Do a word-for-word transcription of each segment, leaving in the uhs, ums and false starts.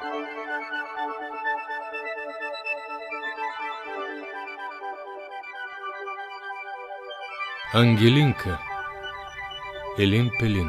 Ангелинка. Елин Пелин.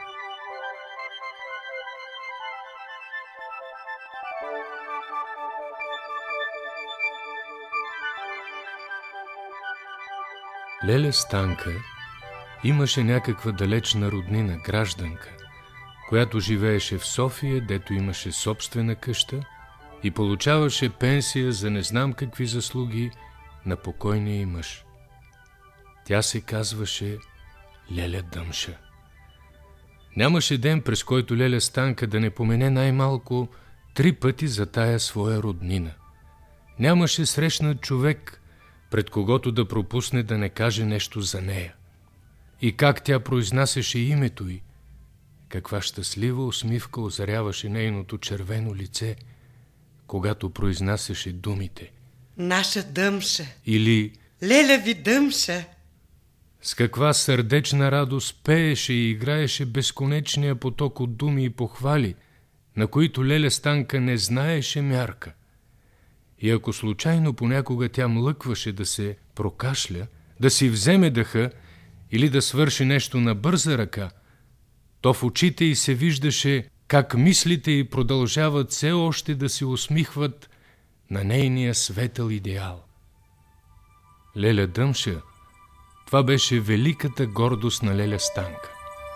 Леля Станка имаше някаква далечна роднина, гражданка, която живееше в София, дето имаше собствена къща и получаваше пенсия за не знам какви заслуги на покойния й мъж. Тя се казваше Леля Дъмша. Нямаше ден, през който Леля Станка да не помене най-малко три пъти за тая своя роднина. Нямаше срещнат човек, пред когото да пропусне да не каже нещо за нея. И как тя произнасяше името й, каква щастлива усмивка озаряваше нейното червено лице, когато произнасяше думите Наша Дъмша или Леля ви Дъмша. С каква сърдечна радост пееше и играеше безконечния поток от думи и похвали, на които Леля Станка не знаеше мярка. И ако случайно понякога тя млъкваше да се прокашля, да си вземе дъха или да свърши нещо на бърза ръка, то в очите й се виждаше как мислите й продължават все още да се усмихват на нейния светъл идеал. Леля Дъмша, това беше великата гордост на Леля Станка.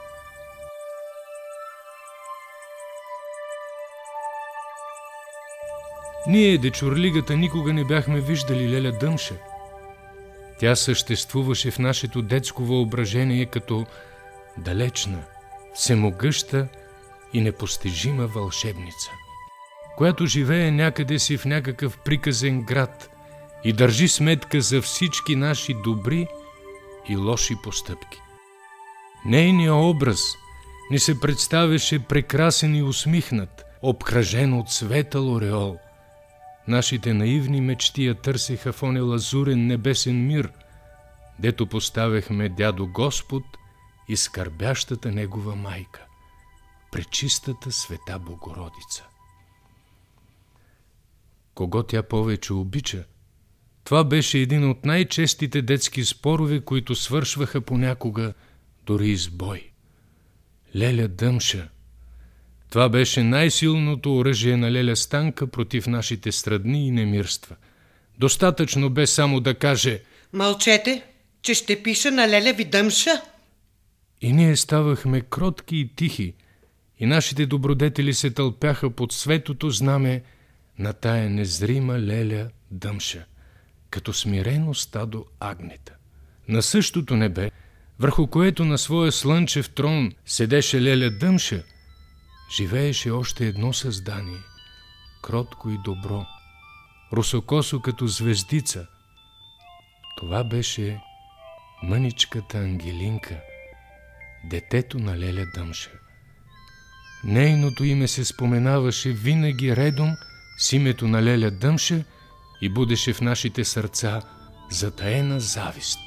Ние, дечурлигата, никога не бяхме виждали Леля Дъмша. Тя съществуваше в нашето детско въображение като далечна, всемогъща и непостижима вълшебница, която живее някъде си в някакъв приказен град и държи сметка за всички наши добри и лоши постъпки. Нейният образ ни се представяше прекрасен и усмихнат, обкръжен от светъл ореол. Нашите наивни мечти я търсеха в оне лазурен небесен мир, дето поставяхме дядо Господ и скърбящата негова майка, пречистата света Богородица. Кого тя повече обича? Това беше един от най-честите детски спорове, които свършваха понякога дори с бой. Леля Дъмша. Това беше най-силното оръжие на Леля Станка против нашите страдни и немирства. Достатъчно бе само да каже: Мълчете, че ще пиша на Леля ви Дъмша. И ние ставахме кротки и тихи, и нашите добродетели се тълпяха под светото знаме на тая незрима Леля Дъмша, като смирено стадо агнета. На същото небе, върху което на своя слънчев трон седеше Леля Дъмша, живееше още едно създание, кротко и добро, русокосо като звездица. Това беше мъничката Ангелинка, детето на Леля Дъмша. Нейното име се споменаваше винаги редом с името на Леля Дъмша и будеше в нашите сърца затаена завист.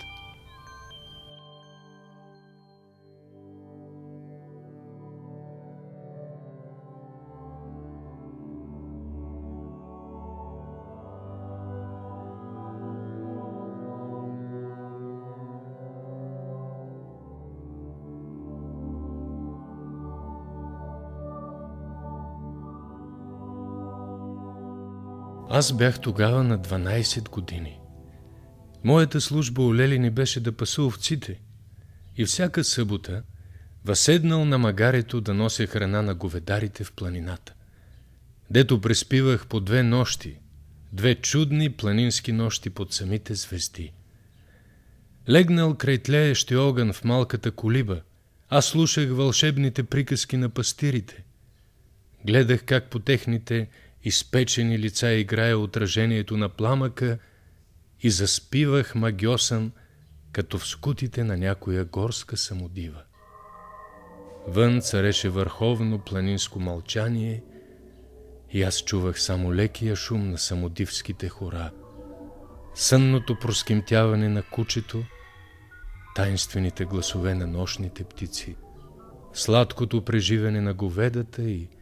Аз бях тогава на дванайсет години. Моята служба у Лели ни беше да пасу овците и всяка събота въседнал на магарето да нося храна на говедарите в планината, дето преспивах по две нощи, две чудни планински нощи под самите звезди. Легнал край тлеещи огън в малката колиба, аз слушах вълшебните приказки на пастирите. Гледах как по техните изпечени лица играе отражението на пламъка и заспивах магьосан, като в скутите на някоя горска самодива. Вън цареше върховно планинско мълчание и аз чувах само лекия шум на самодивските хора, сънното проскимтяване на кучето, таинствените гласове на нощните птици, сладкото преживяне на говедата и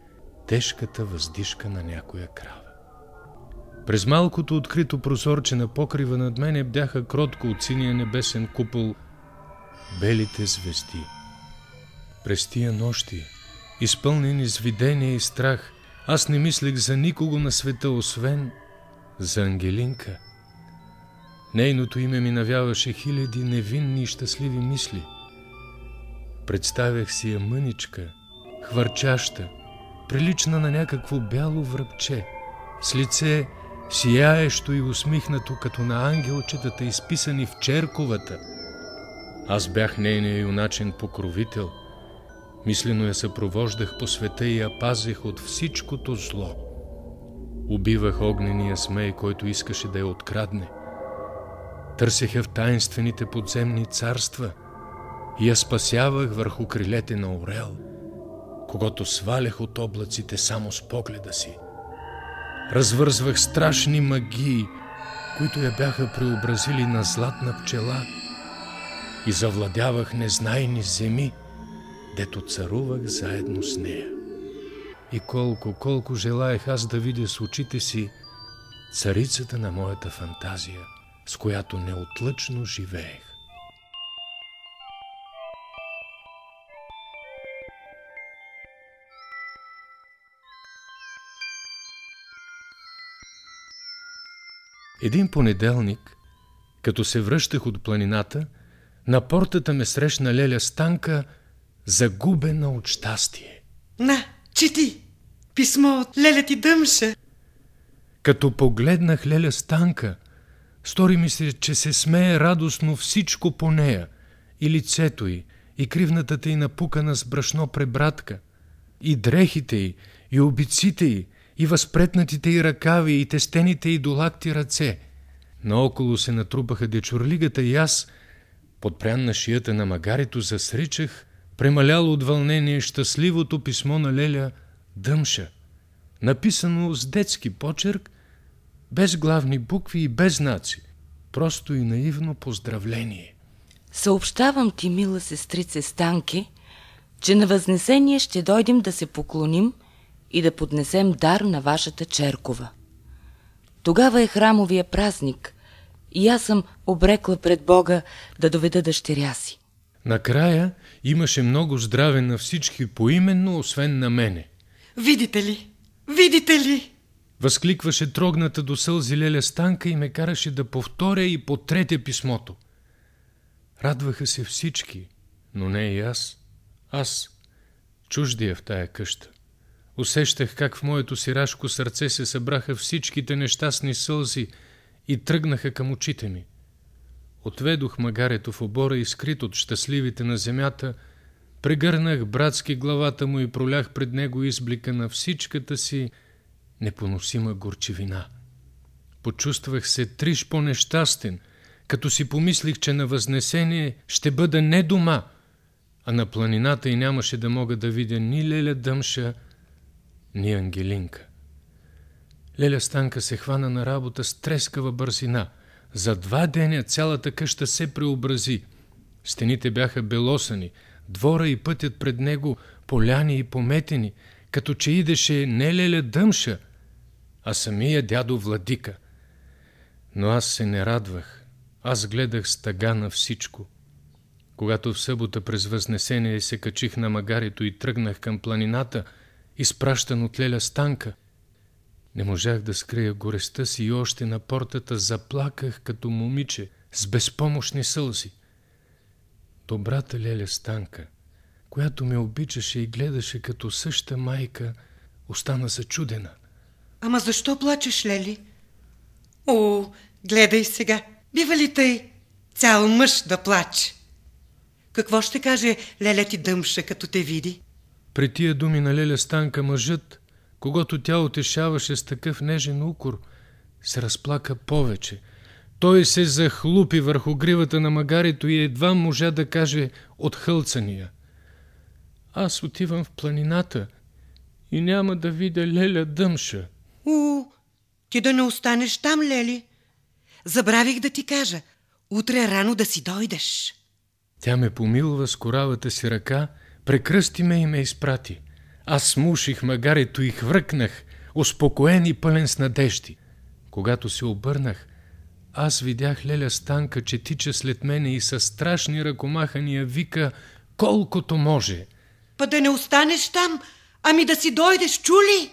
тежката въздишка на някоя крава. През малкото открито прозорче на покрива над мене бяха кротко от синия небесен купол белите звезди. През тия нощи, изпълнени с видение и страх, аз не мислех за никого на света, освен за Ангелинка. Нейното име ми навяваше хиляди невинни и щастливи мисли. Представях си я мъничка, хвърчаща, прилична на някакво бяло връбче, с лице сияещо и усмихнато, като на ангелчетата, изписани в черковата. Аз бях нейния юначен покровител. Мислено я съпровождах по света и я пазех от всичкото зло. Убивах огнения смей, който искаше да я открадне. Търсех в таинствените подземни царства и я спасявах върху крилете на орел, когато свалях от облаците само с погледа си. Развързвах страшни магии, които я бяха преобразили на златна пчела, и завладявах незнайни земи, дето царувах заедно с нея. И колко, колко желаех аз да видя с очите си царицата на моята фантазия, с която неотлъчно живеех. Един понеделник, като се връщах от планината, на портата ме срещна леля Станка, загубена от щастие. На, чети! Писмо от леля ти Дъмша. Като погледнах леля Станка, стори ми се, че се смее радостно всичко по нея, и лицето й, и кривната й напукана с брашно пребратка, и дрехите й, и обиците й, и възпретнатите й ръкави, и тестените й до лакти ръце. Наоколо се натрупаха дечурлигата и аз, подпрян на шията на магарито, засричах, премаляло от вълнение, щастливото писмо на леля Дъмша, написано с детски почерк, без главни букви и без знаци, просто и наивно поздравление. Съобщавам ти, мила сестрице Станке, че на Възнесение ще дойдем да се поклоним и да поднесем дар на вашата черкова. Тогава е храмовия празник и аз съм обрекла пред Бога да доведа дъщеря си. Накрая имаше много здраве на всички поименно, освен на мене. Видите ли? Видите ли? Възкликваше трогната до сълзи леля Станка и ме караше да повторя и потретя писмото. Радваха се всички, но не и аз. Аз, чуждия в тая къща. Усещах как в моето сирашко сърце се събраха всичките нещастни сълзи и тръгнаха към очите ми. Отведох магарето в обора и, скрит от щастливите на земята, прегърнах братски главата му и пролях пред него изблика на всичката си непоносима горчивина. Почувствах се триш по-нещастен, като си помислих, че на Възнесение ще бъда не дома, а на планината и нямаше да мога да видя ни леля Дъмша, ни Ангелинка. Леля Станка се хвана на работа с трескава бързина. За два деня цялата къща се преобрази. Стените бяха белосани, двора и пътят пред него поляни и пометени, като че идеше не леля Дъмша, а самия дядо Владика. Но аз се не радвах. Аз гледах с тъга на всичко. Когато в събота през Възнесение се качих на магарито и тръгнах към планината, изпращан от леля Станка, не можах да скрия горестта си и още на портата заплаках като момиче с безпомощни сълзи. Добрата леля Станка, която ме обичаше и гледаше като съща майка, остана зачудена. Ама защо плачеш, лели? О, гледай сега, бива ли тъй цял мъж да плаче? Какво ще каже леля ти Дъмша, като те види? При тия думи на леля Станка мъжът, когато тя утешаваше с такъв нежен укор, се разплака повече. Той се захлупи върху гривата на магарито и едва можа да каже от хълцания: аз отивам в планината и няма да видя леля Дъмша. О, ти да не останеш там, лели. Забравих да ти кажа, утре рано да си дойдеш. Тя ме помилва с коравата си ръка, прекръсти ме и ме изпрати. Аз смуших магарето и хвъркнах, успокоен и пълен с надежди. Когато се обърнах, аз видях леля Станка, че тича след мене и със страшни ръкомахания вика колкото може. Па да не останеш там, ами да си дойдеш, чули?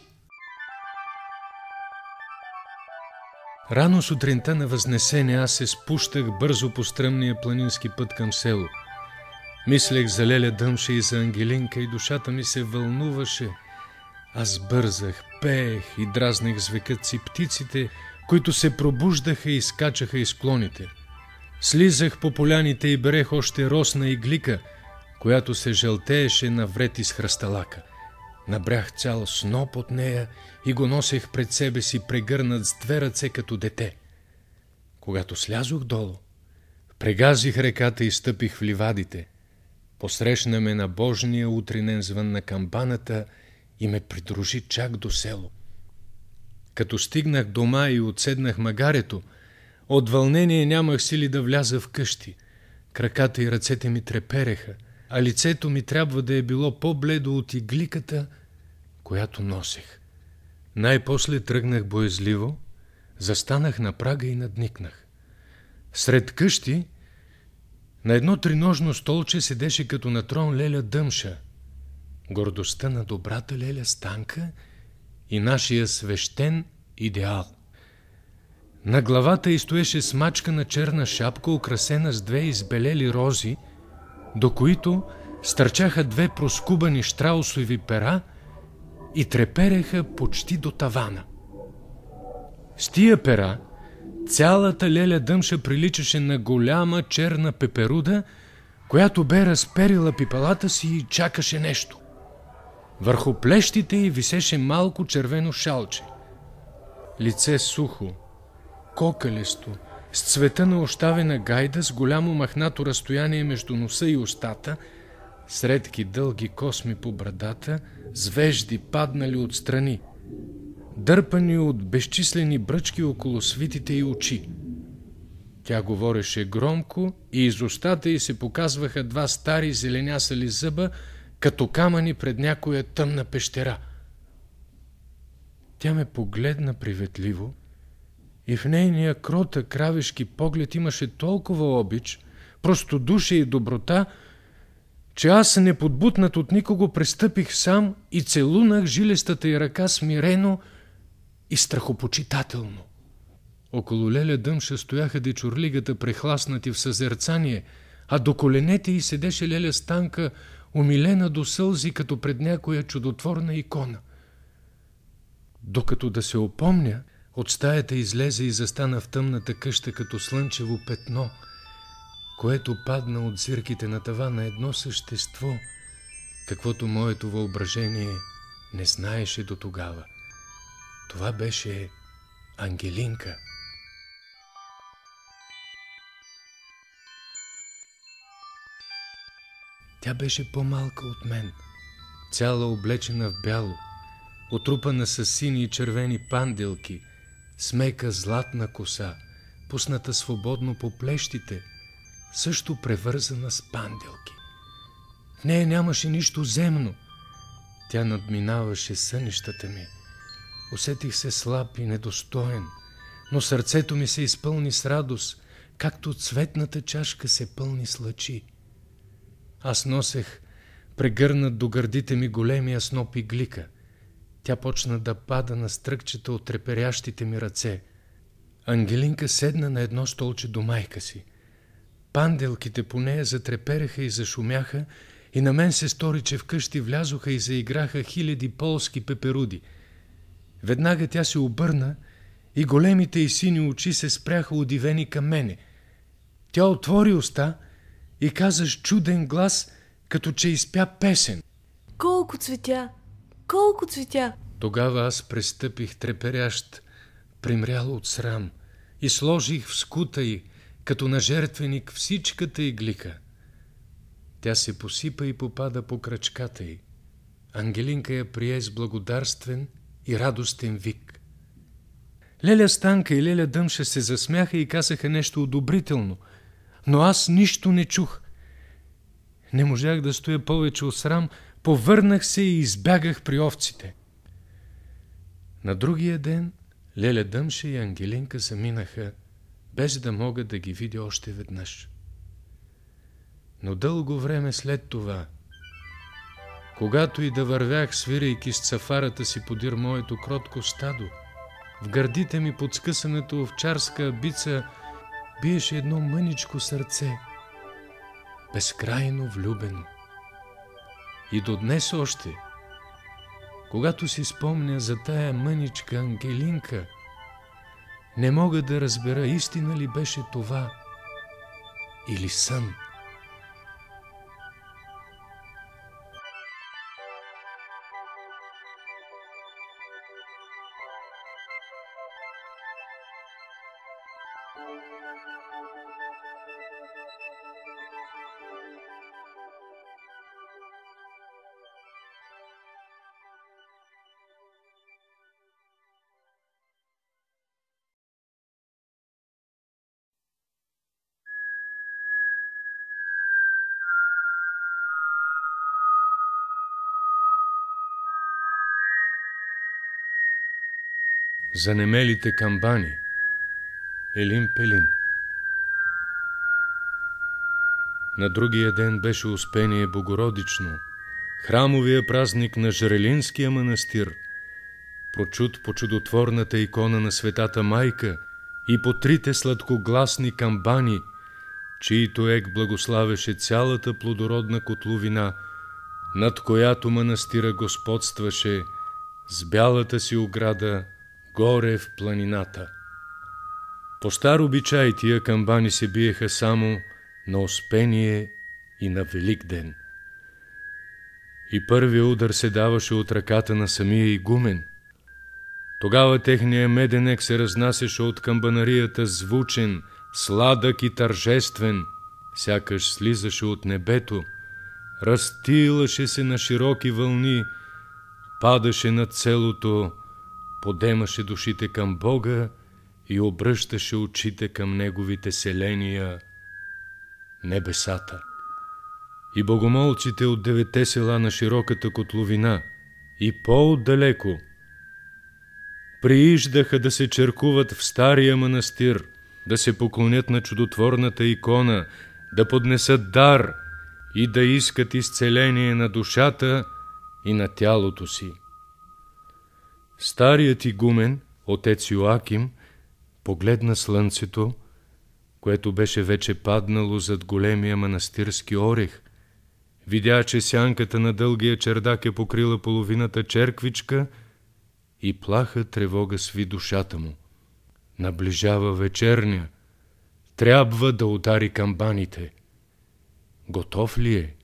Рано сутринта на Възнесение аз се спущах бързо по стръмния планински път към село. Мислех за леля Дъмша и за Ангелинка и душата ми се вълнуваше. Аз бързах, пеех и дразнех с векът си птиците, които се пробуждаха и скачаха из склоните. Слизах по поляните и берех още росна иглика, която се жълтееше навред из хръсталака. Набрях цял сноп от нея и го носех пред себе си прегърнат с две ръце като дете. Когато слязох долу, прегазих реката и стъпих в ливадите. Посрещна ме на божния утринен звън на камбаната и ме придружи чак до село. Като стигнах дома и отседнах магарето, от вълнение нямах сили да вляза в къщи. Краката и ръцете ми трепереха, а лицето ми трябва да е било по-бледо от игликата, която носех. Най-после тръгнах боязливо, застанах на прага и надникнах. Сред къщи на едно триножно столче седеше като на трон леля Дъмша, гордостта на добрата леля Станка и нашия свещен идеал. На главата й стоеше смачкана черна шапка, украсена с две избелели рози, до които стърчаха две проскубани щраусови пера и трепереха почти до тавана. С тия пера цялата леля Дъмша приличаше на голяма черна пеперуда, която бе разперила пипалата си и чакаше нещо. Върху плещите й висеше малко червено шалче. Лице сухо, кокалесто, с цвета на оставена гайда, с голямо махнато разстояние между носа и устата, с редки дълги косми по брадата, с вежди паднали отстрани, дърпани от безчислени бръчки около свитите й очи. Тя говореше громко и из устата й се показваха два стари зеленясали зъба, като камъни пред някоя тъмна пещера. Тя ме погледна приветливо и в нейния кротък кравешки поглед имаше толкова обич, простодушие и доброта, че аз, неподбутнат от никого, престъпих сам и целунах жилестата й ръка смирено и страхопочитателно. Около леля Дъмша стояха дечурлигата прехласнати в съзерцание, а до коленете й седеше леля Станка, умилена до сълзи, като пред някоя чудотворна икона. Докато да се опомня, от стаята излезе и застана в тъмната къща като слънчево петно, което падна от зирките на тавана едно същество, каквото моето въображение не знаеше до тогава. Това беше Ангелинка. Тя беше по-малка от мен, цяла облечена в бяло, отрупана с сини и червени панделки, с мека златна коса, пусната свободно по плещите, също превързана с панделки. В нея нямаше нищо земно. Тя надминаваше сънищата ми. Усетих се слаб и недостоен, но сърцето ми се изпълни с радост, както цветната чашка се пълни с лъчи. Аз носех прегърнат до гърдите ми големия сноп иглика. Тя почна да пада на стръкчета от треперящите ми ръце. Ангелинка седна на едно столче до майка си. Панделките по нея затрепереха и зашумяха и на мен се стори, че вкъщи влязоха и заиграха хиляди полски пеперуди. Веднага тя се обърна и големите й сини очи се спряха удивени към мене. Тя отвори уста и каза с чуден глас, като че изпя песен. Колко цветя! Колко цветя! Тогава аз престъпих треперящ, примрял от срам, и сложих в скута й, като на жертвеник, всичката иглика. Тя се посипа и попада по крачката й. Ангелинка я прие с благодарствен и радостен вик. Леля Станка и леля Дъмша се засмяха и казаха нещо одобрително, но аз нищо не чух. Не можах да стоя повече от срам, Повърнах се и избягах при овците. На другия ден Леля Дъмша и Ангелинка заминаха, без да мога да ги видя още веднъж. Но дълго време след това, когато и да вървях, свирайки с цафарата си подир моето кротко стадо, в гърдите ми под скъсаната овчарска абица биеше едно мъничко сърце, безкрайно влюбено. И до днес още, когато си спомня за тая мъничка Ангелинка, не мога да разбера истина ли беше това или сън. Занемелите камбани. Елин Пелин. На другия ден беше Успение Богородично, храмовия празник на Жрелинския манастир, прочут по чудотворната икона на Светата Майка и по трите сладкогласни камбани, чието ек благославеше цялата плодородна котловина, над която манастира господстваше с бялата си ограда горе в планината. По стар обичай тия камбани се биеха само на Успение и на Великден. И първият удар се даваше от ръката на самия игумен. Тогава техният меденек се разнасяше от камбанарията звучен, сладък и тържествен, сякаш слизаше от небето, разтилаше се на широки вълни, падаше над селото, подемаше душите към Бога и обръщаше очите към неговите селения, небесата. И богомолците от девете села на широката котловина и по-отдалеко прииждаха да се черкуват в стария манастир, да се поклонят на чудотворната икона, да поднесат дар и да искат изцеление на душата и на тялото си. Старият игумен, отец Йоаким, погледна слънцето, което беше вече паднало зад големия манастирски орех, видя, че сянката на дългия чердак е покрила половината черквичка и плаха тревога сви душата му. Наближава вечерня, трябва да удари камбаните. Готов ли е?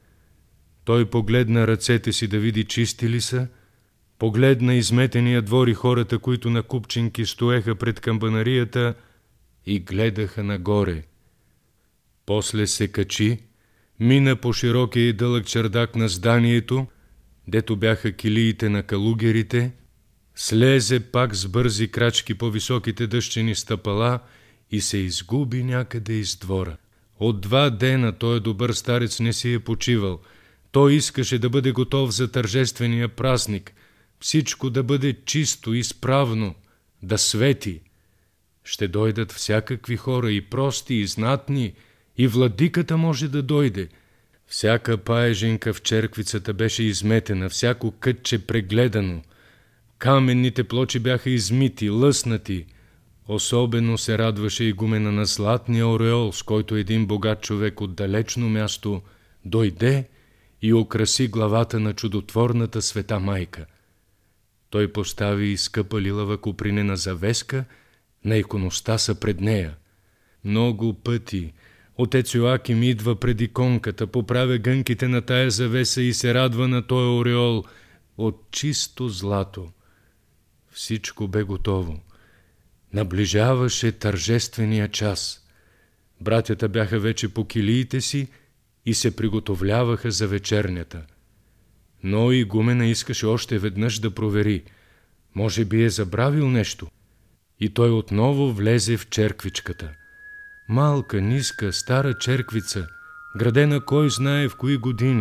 Той погледна ръцете си да види чисти ли са, погледна изметения двор и хората, които на купчинки стоеха пред камбанарията и гледаха нагоре. После се качи, мина по широкия и дълъг чердак на зданието, дето бяха килиите на калугерите, слезе пак с бързи крачки по високите дъщени стъпала и се изгуби някъде из двора. От два дена той добър старец не си е почивал. Той искаше да бъде готов за тържествения празник, всичко да бъде чисто, изправно, да свети. Ще дойдат всякакви хора, и прости, и знатни, и владиката може да дойде. Всяка паежинка в черквицата беше изметена, всяко кътче прегледано. Каменните плочи бяха измити, лъснати. Особено се радваше игумена на златния ореол, с който един богат човек от далечно място дойде и украси главата на чудотворната Света Майка. Той постави и скъпа лилава купринена завеска на иконостаса пред нея. Много пъти отец Йоаким идва пред иконката, поправя гънките на тая завеса и се радва на този ореол от чисто злато. Всичко бе готово. Наближаваше тържествения час. Братята бяха вече по килиите си и се приготовляваха за вечернята. Но игумена искаше още веднъж да провери. Може би е забравил нещо. И той отново влезе в черквичката. Малка, ниска, стара черквица, градена кой знае в кои години,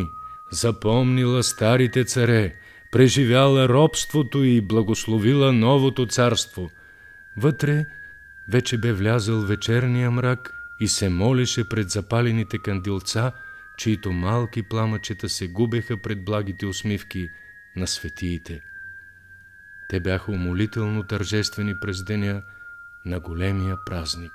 запомнила старите царе, преживяла робството и благословила новото царство. Вътре вече бе влязъл вечерния мрак и се молеше пред запалените кандилца, чието малки пламъчета се губеха пред благите усмивки на светиите. Те бяха умолително тържествени през деня на големия празник.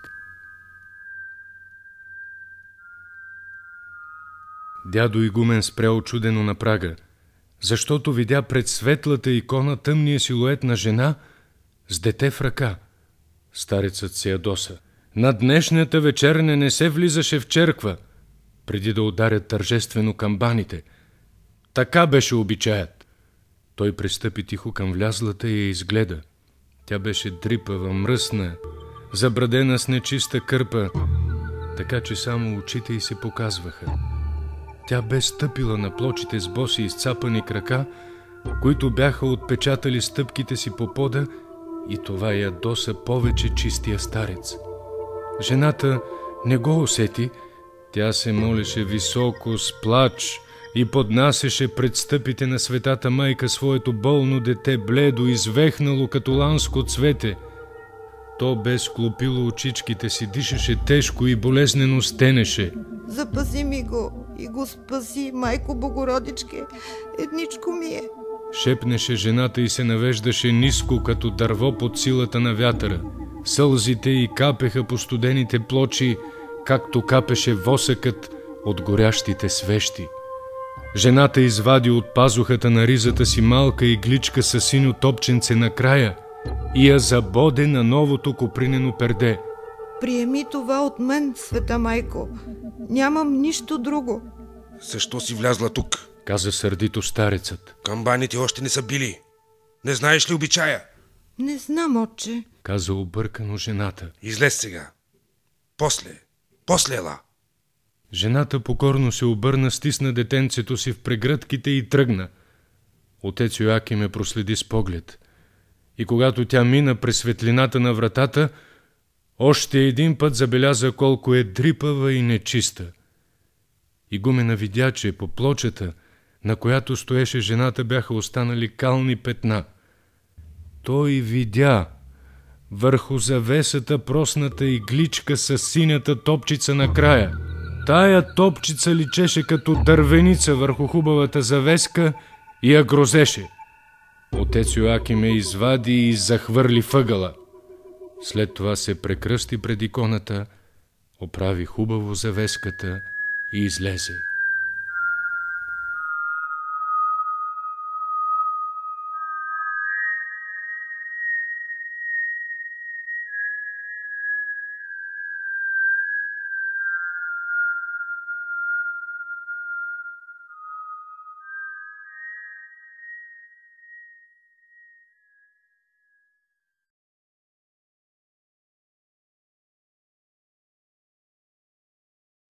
Дядо игумен спря очудено на прага, защото видя пред светлата икона тъмния силует на жена с дете в ръка. Старецът се ядоса. На днешната вечерня не се влизаше в черква, преди да ударят тържествено камбаните. Така беше обичаят. Той пристъпи тихо към влязлата и я изгледа. Тя беше дрипава, мръсна, забрадена с нечиста кърпа, така че само очите й се показваха. Тя бе стъпила на плочите с боси изцапани крака, които бяха отпечатали стъпките си по пода, и това ядоса повече чистия старец. Жената не го усети, тя се молеше високо с плач и поднасяше пред стъпите на Светата майка своето болно дете, бледо, извехнало като ланско цвете. То бе склопило очичките си, дишаше тежко и болезнено стенеше. Запази ми го и го спаси, майко Богородичке, едничко ми е. Шепнеше жената и се навеждаше ниско, като дърво под силата на вятъра. Сълзите й капеха по студените плочи, както капеше восъкът от горящите свещи. Жената извади от пазухата на ризата си малка игличка със синьо топченце на края и я забоде на новото копринено перде. Приеми това от мен, света майко. Нямам нищо друго. Защо си влязла тук? Каза сърдито старецът. Камбаните още не са били. Не знаеш ли обичая? Не знам, отче. Каза объркано жената. Излез сега. После. После ела. Жената покорно се обърна, стисна детенцето си в прегръдките и тръгна. Отец Йоаким ме проследи с поглед. И когато тя мина през светлината на вратата, още един път забеляза колко е дрипава и нечиста. Игумена видя, че по плочата, на която стоеше жената, бяха останали кални петна. Той видя върху завесата просната игличка с синята топчица на края. Тая топчица личеше като дървеница върху хубавата завеска и я грозеше. Отец Йоаким я извади и захвърли въгъла. След това се прекръсти пред иконата, оправи хубаво завеската и излезе.